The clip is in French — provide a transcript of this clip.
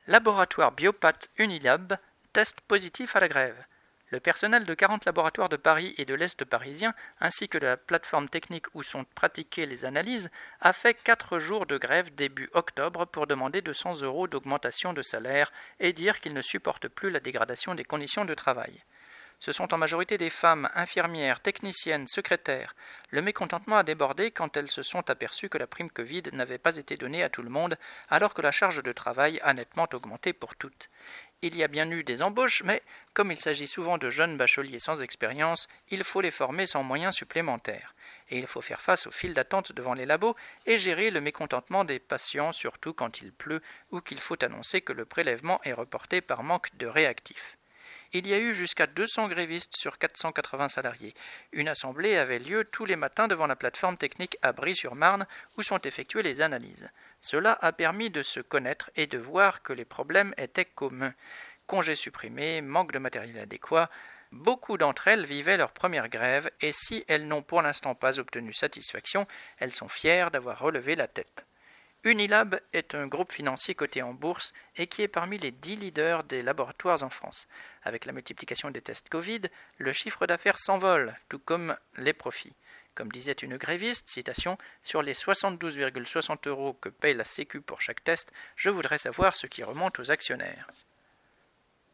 Laboratoire Biopath Unilab, test positif à la grève. Le personnel de 40 laboratoires de Paris et de l'Est parisien, ainsi que de la plateforme technique où sont pratiquées les analyses, a fait 4 jours de grève début octobre pour demander 200 € d'augmentation de salaire et dire qu'ils ne supportent plus la dégradation des conditions de travail. Ce sont en majorité des femmes, infirmières, techniciennes, secrétaires. Le mécontentement a débordé quand elles se sont aperçues que la prime Covid n'avait pas été donnée à tout le monde, alors que la charge de travail a nettement augmenté pour toutes. Il y a bien eu des embauches, mais comme il s'agit souvent de jeunes bacheliers sans expérience, il faut les former sans moyens supplémentaires. Et il faut faire face aux files d'attente devant les labos et gérer le mécontentement des patients, surtout quand il pleut ou qu'il faut annoncer que le prélèvement est reporté par manque de réactifs. Il y a eu jusqu'à 200 grévistes sur 480 salariés. Une assemblée avait lieu tous les matins devant la plateforme technique à Bry-sur-Marne où sont effectuées les analyses. Cela a permis de se connaître et de voir que les problèmes étaient communs. Congés supprimés, manque de matériel adéquat. Beaucoup d'entre elles vivaient leur première grève et si elles n'ont pour l'instant pas obtenu satisfaction, elles sont fières d'avoir relevé la tête. Unilab est un groupe financier coté en bourse et qui est parmi les 10 leaders des laboratoires en France. Avec la multiplication des tests Covid, le chiffre d'affaires s'envole, tout comme les profits. Comme disait une gréviste, citation, « Sur les 72,60 € que paye la Sécu pour chaque test, je voudrais savoir ce qui remonte aux actionnaires. »